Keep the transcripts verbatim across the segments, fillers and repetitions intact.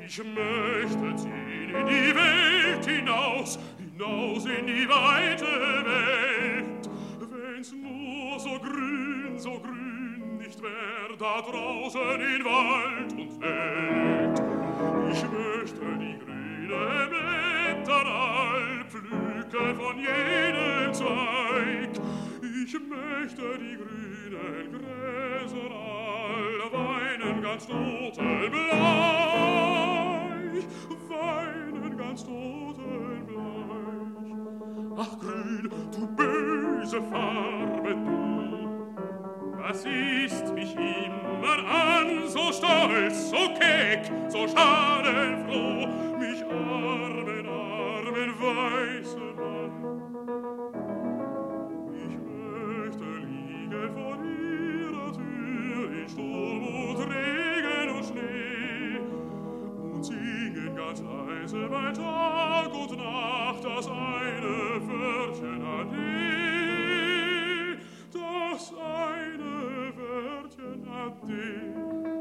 Ich möchte ziehen in die Welt hinaus, hinaus in die weite Welt. Wenn's nur so grün, so grün nicht wär, da draußen in Wald und Feld. Ich möchte die grüne Blätter all pflücken von jedem Zweig. Ich möchte die grünen Gräser all weinen ganz totenbleich, weinen ganz totenbleich. Ach grün, du böse Farbe, du, was siehst mich immer an, so stolz, so keck, so schadenfroh, mich armen, armen weißen Mann. Ich möchte liegen vor ihrer Tür in Sturm und Regen und Schnee und singen ganz leise bei Tag und Nacht das eine Wörtchen Ade, das eine Wörtchen Ade.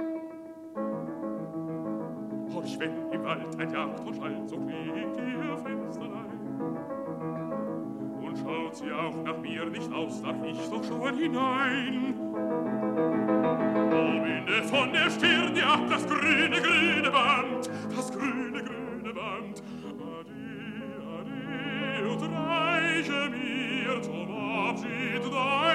Horch, wenn im Wald ein Jagdhorn schallt, so kriegt ihr Fensterlein. Und schaut sie auch nach mir nicht aus, darf ich doch schauen hinein. O Winde von der Stirn, ja, das grüne, grüne Band, das grüne, grüne Band. Ade, ade, und reiche mir zum Abschied dein